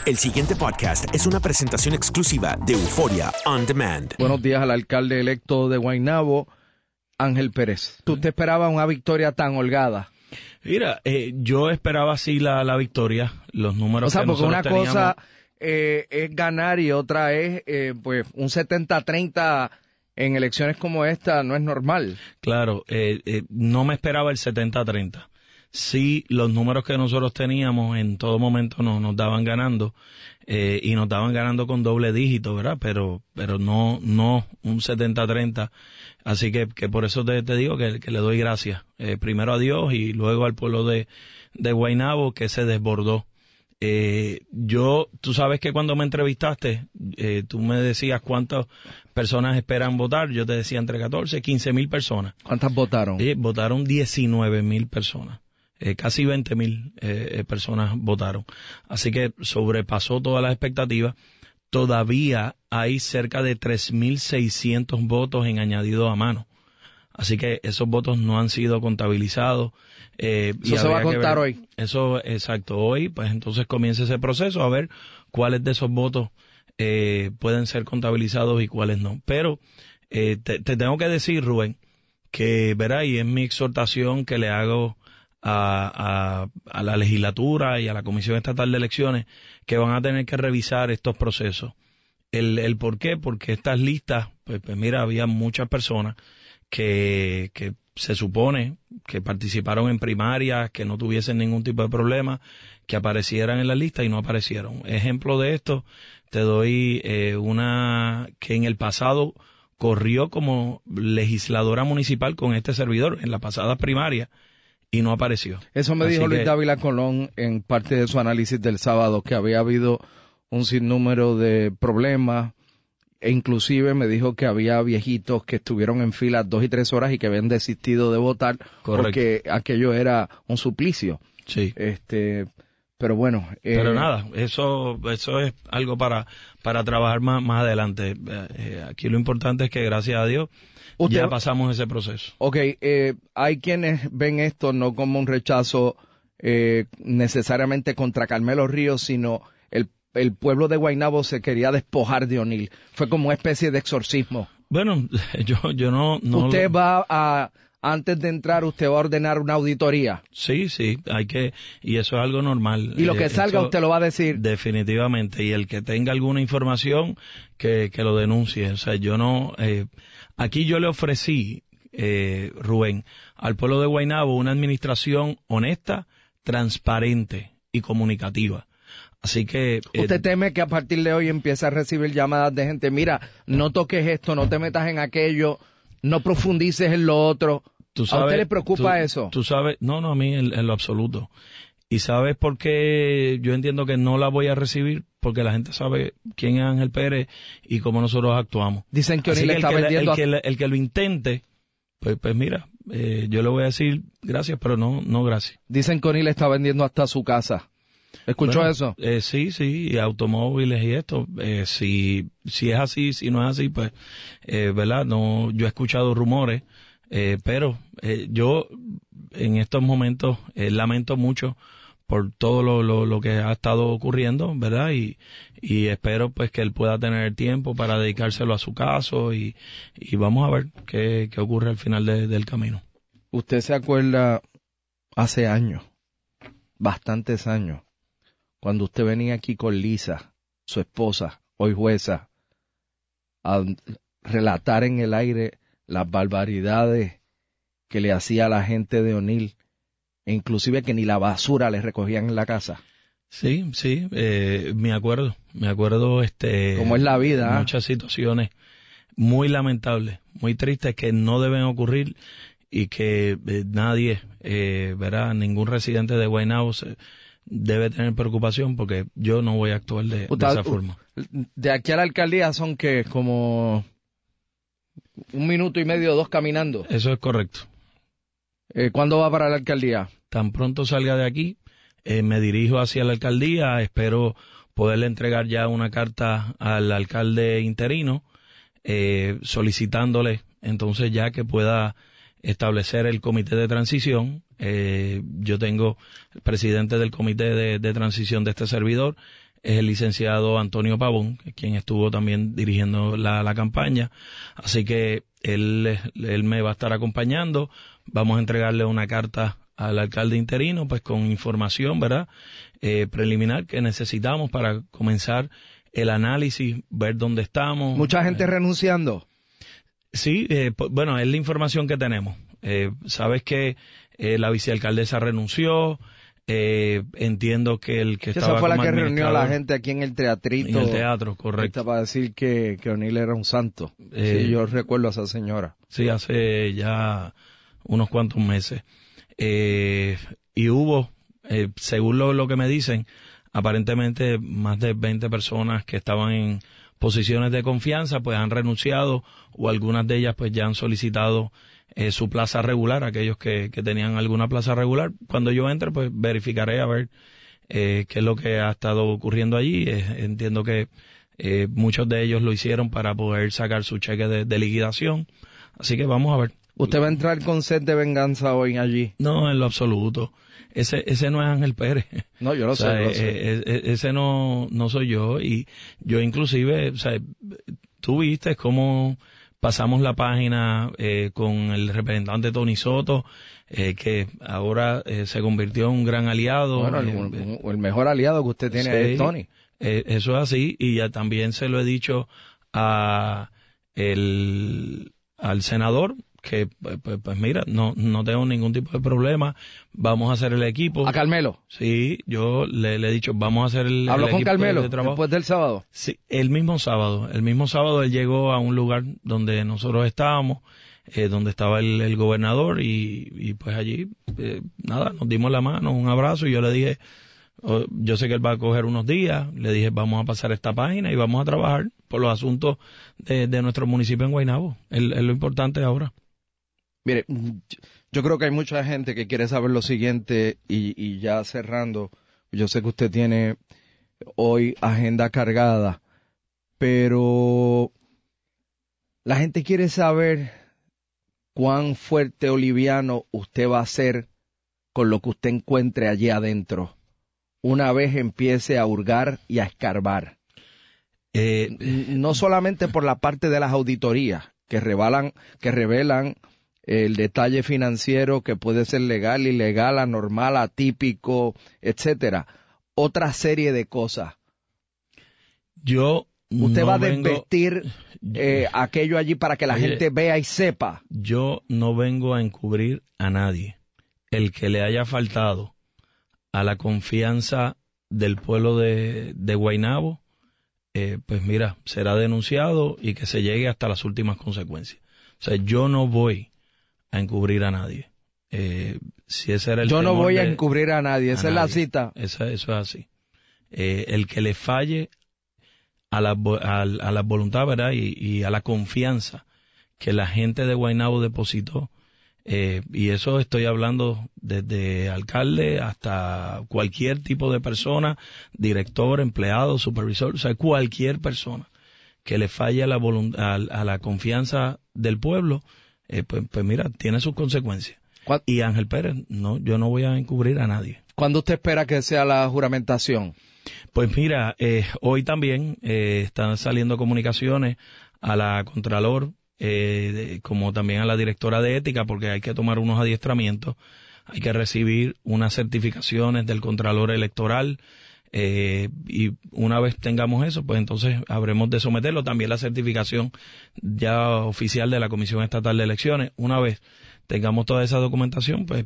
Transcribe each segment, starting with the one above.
El siguiente podcast es una presentación exclusiva de Euforia On Demand. Buenos días al alcalde electo de Guaynabo, Ángel Pérez. ¿Tú te esperabas una victoria tan holgada? Mira, yo esperaba sí la victoria, los números que nosotros teníamos. Porque una cosa es ganar y otra es, pues, un 70-30 en elecciones como esta no es normal. Claro, no me esperaba el 70-30. Sí, los números que nosotros teníamos en todo momento nos daban ganando, y nos daban ganando con doble dígito, ¿verdad? Pero no un 70-30. Así que por eso te digo que le doy gracias. Primero a Dios y luego al pueblo de Guaynabo que se desbordó. Tú sabes que cuando me entrevistaste, tú me decías cuántas personas esperan votar. Yo te decía entre 14 y 15 mil personas. ¿Cuántas votaron? Votaron 19,000 personas. Casi 20,000 personas votaron. Así que sobrepasó todas las expectativas. Todavía hay cerca de 3,600 votos en añadido a mano. Así que esos votos no han sido contabilizados. Eso se va a contar hoy. Eso, exacto, hoy, pues entonces comienza ese proceso a ver cuáles de esos votos pueden ser contabilizados y cuáles no. Pero te tengo que decir, Rubén, que verá, y es mi exhortación que le hago a la legislatura y a la Comisión Estatal de Elecciones, que van a tener que revisar estos procesos. ¿El por qué? Porque estas listas, pues mira, había muchas personas que se supone que participaron en primarias, que no tuviesen ningún tipo de problema, que aparecieran en la lista y no aparecieron. Ejemplo de esto, te doy una que en el pasado corrió como legisladora municipal con este servidor en la pasada primaria y no apareció. Eso me dijo Luis Dávila Colón en parte de su análisis del sábado, que había habido un sinnúmero de problemas, e inclusive me dijo que había viejitos que estuvieron en fila 2 y 3 horas y que habían desistido de votar. Correcto. Porque aquello era un suplicio. Sí. Pero bueno. Pero nada, eso es algo para trabajar más adelante. Aquí lo importante es que gracias a Dios ya pasamos ese proceso. Ok, hay quienes ven esto no como un rechazo necesariamente contra Carmelo Ríos, sino el pueblo de Guaynabo se quería despojar de O'Neill. Fue como una especie de exorcismo. Bueno, yo no... Usted antes de entrar, usted va a ordenar una auditoría. Sí, y eso es algo normal. Y lo que salga usted lo va a decir. Definitivamente, y el que tenga alguna información, que lo denuncie. O sea, yo no... aquí yo le ofrecí, Rubén, al pueblo de Guaynabo una administración honesta, transparente y comunicativa. Así que... ¿Usted teme que a partir de hoy empiece a recibir llamadas de gente, mira, no toques esto, no te metas en aquello, no profundices en lo otro? ¿A usted le preocupa eso? Tú sabes, no, a mí en lo absoluto. ¿Y sabes por qué yo entiendo que no la voy a recibir? Porque la gente sabe quién es Ángel Pérez y cómo nosotros actuamos. Dicen que O'Neill está vendiendo... El que lo intente, pues mira, yo le voy a decir gracias, pero no gracias. Dicen que O'Neill está vendiendo hasta su casa. ¿Escuchó eso? Sí, y automóviles y esto. Si es así, si no es así, pues, ¿verdad? No, yo he escuchado rumores, pero yo en estos momentos lamento mucho por todo lo que ha estado ocurriendo, ¿verdad? Y espero pues que él pueda tener tiempo para dedicárselo a su caso y vamos a ver qué ocurre al final del camino. ¿Usted se acuerda hace años, bastantes años, cuando usted venía aquí con Lisa, su esposa, hoy jueza, a relatar en el aire las barbaridades que le hacía a la gente de O'Neill, e inclusive que ni la basura le recogían en la casa? Sí, me acuerdo. ¿Cómo es la vida? Muchas situaciones muy lamentables, muy tristes que no deben ocurrir y que nadie, verá, ningún residente de Guaynabo debe tener preocupación porque yo no voy a actuar de esa forma. De aquí a la alcaldía son que como 1 minuto y medio, 2 caminando. Eso es correcto. ¿Cuándo va para la alcaldía? Tan pronto salga de aquí, me dirijo hacia la alcaldía, espero poderle entregar ya una carta al alcalde interino, solicitándole entonces ya que pueda establecer el comité de transición. Yo tengo el presidente del comité de transición de este servidor, es el licenciado Antonio Pavón, quien estuvo también dirigiendo la campaña. Así que él me va a estar acompañando. Vamos a entregarle una carta al alcalde interino, pues con información, ¿verdad?, preliminar que necesitamos para comenzar el análisis, ver dónde estamos. ¿Mucha gente renunciando? Sí, bueno, es la información que tenemos. Sabes que la vicealcaldesa renunció. Entiendo que el que estaba esa fue la como que reunió a la administrador gente aquí en el teatrito. en el teatro, correcto. Para decir que O'Neill era un santo. Sí, yo recuerdo a esa señora. Sí, hace ya unos cuantos meses. Y hubo, según lo que me dicen, aparentemente más de 20 personas que estaban en posiciones de confianza pues han renunciado, o algunas de ellas pues ya han solicitado su plaza regular, aquellos que tenían alguna plaza regular. Cuando yo entre pues verificaré a ver qué es lo que ha estado ocurriendo allí. Entiendo que muchos de ellos lo hicieron para poder sacar su cheque de liquidación, así que vamos a ver. ¿Usted va a entrar con sed de venganza hoy allí? No, en lo absoluto. Ese no es Ángel Pérez. No, yo lo sé. Lo sé. Ese no soy yo. Y yo inclusive, o sea, tú viste cómo pasamos la página con el representante Tony Soto, que ahora se convirtió en un gran aliado. Bueno, el mejor aliado que usted tiene es Tony. Eso es así, y ya también se lo he dicho al senador, que pues mira, no tengo ningún tipo de problema, vamos a hacer el equipo. ¿A Carmelo? Sí, yo le he dicho, vamos a hacer el ¿Habló con equipo Carmelo de trabajo después del sábado? Sí, el mismo sábado él llegó a un lugar donde nosotros estábamos, donde estaba el gobernador, y pues allí, nada, nos dimos la mano, un abrazo, y yo le dije, yo sé que él va a coger unos días, le dije, vamos a pasar esta página y vamos a trabajar por los asuntos de nuestro municipio en Guaynabo. Es lo importante ahora. Mire, yo creo que hay mucha gente que quiere saber lo siguiente, y ya cerrando, yo sé que usted tiene hoy agenda cargada, pero la gente quiere saber cuán fuerte o liviano usted va a ser con lo que usted encuentre allí adentro, una vez empiece a hurgar y a escarbar. No solamente por la parte de las auditorías que revelan el detalle financiero, que puede ser legal, ilegal, anormal, atípico, etcétera. Otra serie de cosas. Usted va a desvestir aquello allí para que la gente vea y sepa. Yo no vengo a encubrir a nadie. El que le haya faltado a la confianza del pueblo de Guaynabo, pues mira, será denunciado y que se llegue hasta las últimas consecuencias. O sea, yo no voy a encubrir a nadie. Si ese era el yo no voy a encubrir a nadie, esa es la cita. Eso es así. El que le falle a la voluntad, ¿verdad? Y a la confianza que la gente de Guaynabo depositó, y eso estoy hablando desde alcalde hasta cualquier tipo de persona, director, empleado, supervisor, o sea, cualquier persona que le falle a la confianza del pueblo, pues mira, tiene sus consecuencias. Y Ángel Pérez, no, yo no voy a encubrir a nadie. ¿Cuándo usted espera que sea la juramentación? Pues mira, hoy también están saliendo comunicaciones a la Contralor, como también a la directora de ética, porque hay que tomar unos adiestramientos, hay que recibir unas certificaciones del Contralor Electoral, y una vez tengamos eso, pues entonces habremos de someterlo. También la certificación ya oficial de la Comisión Estatal de Elecciones. Una vez tengamos toda esa documentación, pues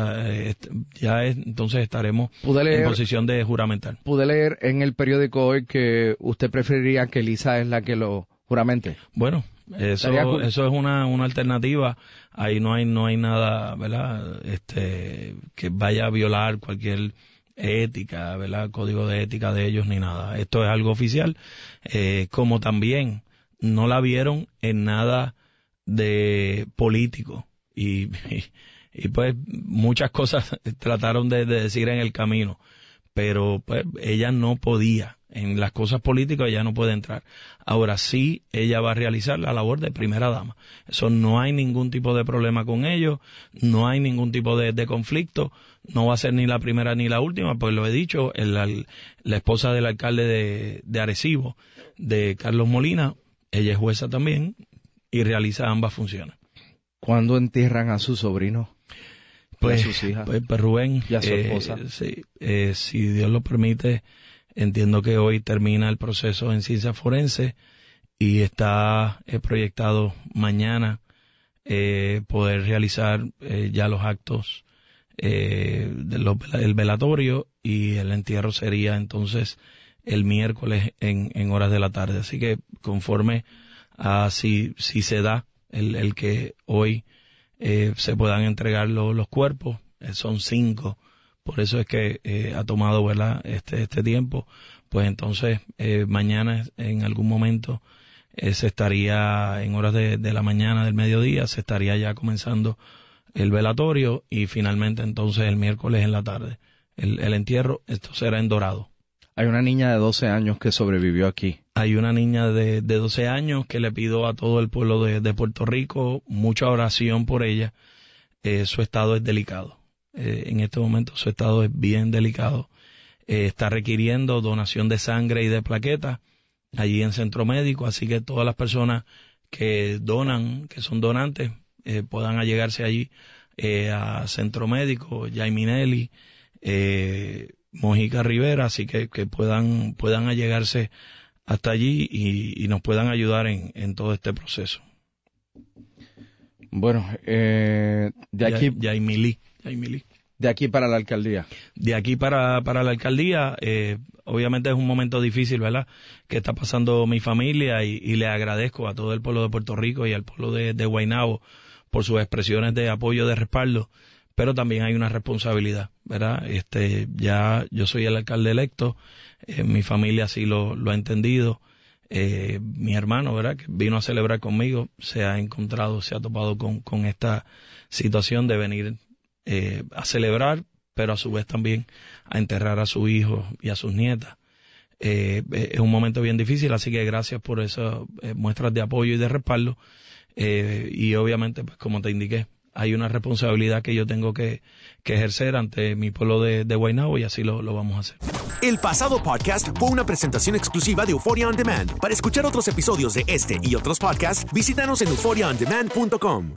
entonces estaremos en posición de juramentar. Pude leer en el periódico hoy que usted preferiría que Lisa es la que lo juramente. Bueno, eso es una alternativa. Ahí no hay nada, ¿verdad? Que vaya a violar cualquier ética, ¿verdad? Código de ética de ellos ni nada. Esto es algo oficial. Como también no la vieron en nada de político, y pues muchas cosas trataron de decir en el camino, pero pues ella no podía. En las cosas políticas ella no puede entrar. Ahora sí, ella va a realizar la labor de primera dama. Eso no hay ningún tipo de problema con ello, no hay ningún tipo de conflicto. no va a ser ni la primera ni la última, pues lo he dicho, la esposa del alcalde de Arecibo, de Carlos Molina, ella es jueza también y realiza ambas funciones. ¿Cuándo entierran a su sobrino? Pues, a sus hijas. Pues Rubén, y a su esposa. Sí, si Dios lo permite, entiendo que hoy termina el proceso en ciencia forense y está proyectado mañana poder realizar ya los actos el velatorio, y el entierro sería entonces el miércoles en horas de la tarde. Así que conforme a si se da el que hoy se puedan entregar los cuerpos, son 5, por eso es que ha tomado, ¿verdad?, este tiempo, pues entonces mañana en algún momento se estaría, en horas de la mañana, del mediodía, se estaría ya comenzando el velatorio, y finalmente entonces el miércoles en la tarde el entierro. Esto será en Dorado. Hay una niña de 12 años que sobrevivió aquí. Hay una niña de 12 años que le pido a todo el pueblo de Puerto Rico mucha oración por ella. Su estado es delicado. En este momento su estado es bien delicado. Está requiriendo donación de sangre y de plaquetas allí en Centro Médico, así que todas las personas que donan, que son donantes, puedan allegarse allí a Centro Médico, Jaiminelli, Mojica Rivera, así que puedan allegarse hasta allí y nos puedan ayudar en todo este proceso. Bueno, de aquí... Jaiminelli. De aquí para la alcaldía. De aquí para la alcaldía, obviamente es un momento difícil, ¿verdad?, que está pasando mi familia, y le agradezco a todo el pueblo de Puerto Rico y al pueblo de Guaynabo por sus expresiones de apoyo, de respaldo, pero también hay una responsabilidad, ¿verdad? Ya yo soy el alcalde electo, mi familia así lo ha entendido, mi hermano, ¿verdad?, que vino a celebrar conmigo, se ha topado con esta situación de venir a celebrar, pero a su vez también a enterrar a su hijo y a sus nietas. Es un momento bien difícil, así que gracias por esas muestras de apoyo y de respaldo, y obviamente, pues como te indiqué, hay una responsabilidad que yo tengo que ejercer ante mi pueblo de Guaynabo, y así lo vamos a hacer. El pasado podcast fue una presentación exclusiva de Euphoria On Demand. Para escuchar otros episodios de este y otros podcasts, visítanos en euphoriaondemand.com.